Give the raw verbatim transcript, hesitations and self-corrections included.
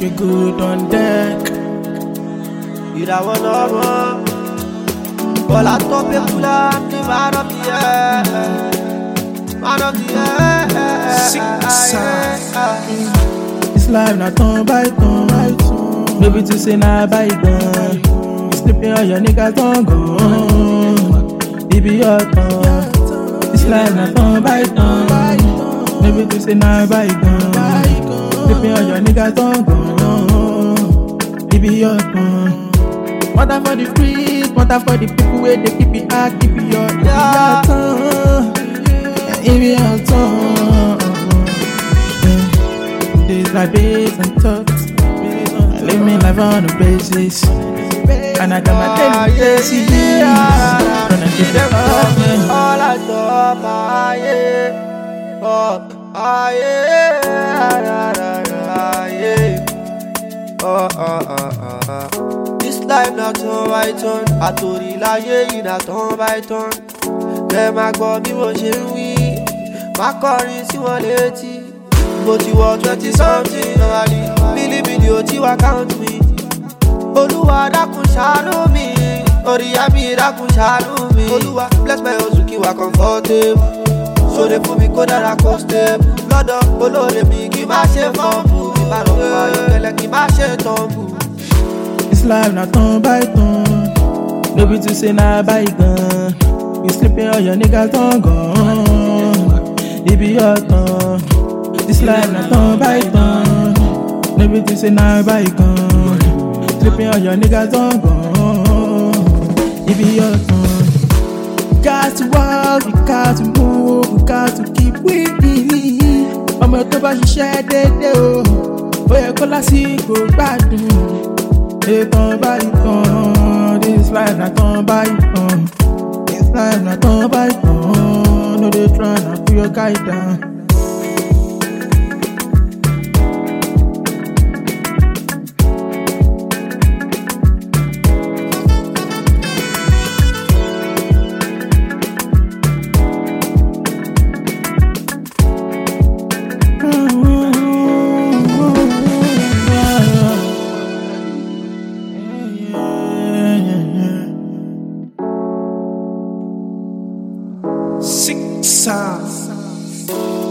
be good on deck. Ìràwọ̀ lọ́mọ, Bọ́lá tó pé kúlá ní man of the year, man of the year. This life not turn by turn. Baby to say na bygone. You sleeping on your niggas don't go. It be your turn. This life not turn by turn. Baby to say na bygone. Sleeping on your niggas don't go. It be your turn. Matter for the streets, matter for the people where they keep it hard, keep it your, it be your turn. It be your turn. Days like days and thoughts. I live me life on a basis. And I got my daily basis. Gonna keep it up, man. All I talk, aye, oh, aye, aye, oh, oh, oh, oh. This life not turn by turn. Àtòrí láyé yìí na turn by turn. Kẹ́ máa gbọ́ bí mo ṣe ń wí, máa kọrin sí wọn létí. Mo ti wọ twenty something normally, bílíbílí ò tí wá count me. Olúwa dákun ṣàánú mi, oríyá mi dákun ṣàánú mi. Olúwa bless my hustle kí wá comfortable, ṣoore fún mi kó dára kó stable. Lọ́dọ̀ olóore mi kí má ṣe fọ́ọ̀mù, ìbàdàn fún ayọ̀kẹ́lẹ́ kí má ṣe tọ́ǹbù. This life not turn by turn. Baby to say na bygone. You sleeping on your niggas don't go. It be your turn. This life not turn by turn. Baby to say na bygone. Sleeping on your niggas don't go. It be your turn. You got to walk, you got to move, you got to keep winning. Ọmọ tó bá ṣiṣẹ́ dédé o, ó yẹ kó lásìkò gbádùn. They turn by turn, this life not turn by turn. This life not turn by turn. No, they try to put your guy down. Six sounds.